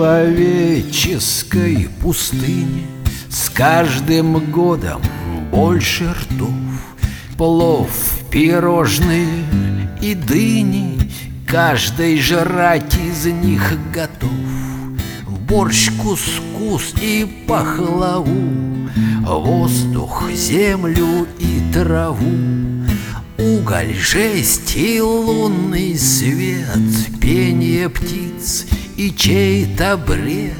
человеческой пустыне с каждым годом больше ртов. Плов, пирожные и дыни, каждый жрать из них готов. Борщ, кускус и пахлаву, воздух, землю и траву, уголь, жесть и лунный свет, пение птиц и чей-то бред.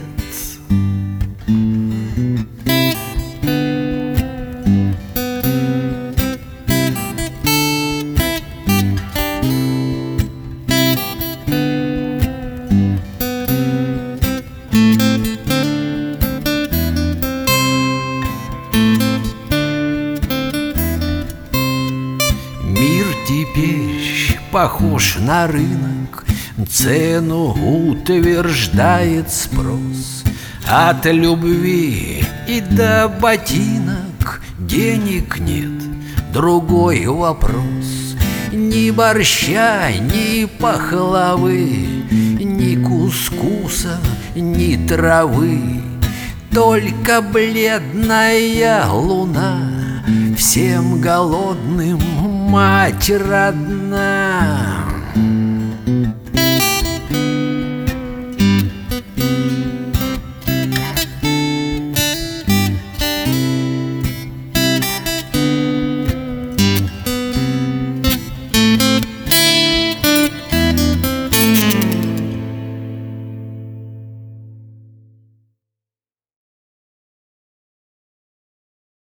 Мир теперь похож на рынок, цену утверждает спрос. От любви и до ботинок денег нет, другой вопрос. Ни борща, ни пахлавы, ни кускуса, ни травы, только бледная луна, всем голодным мать родна.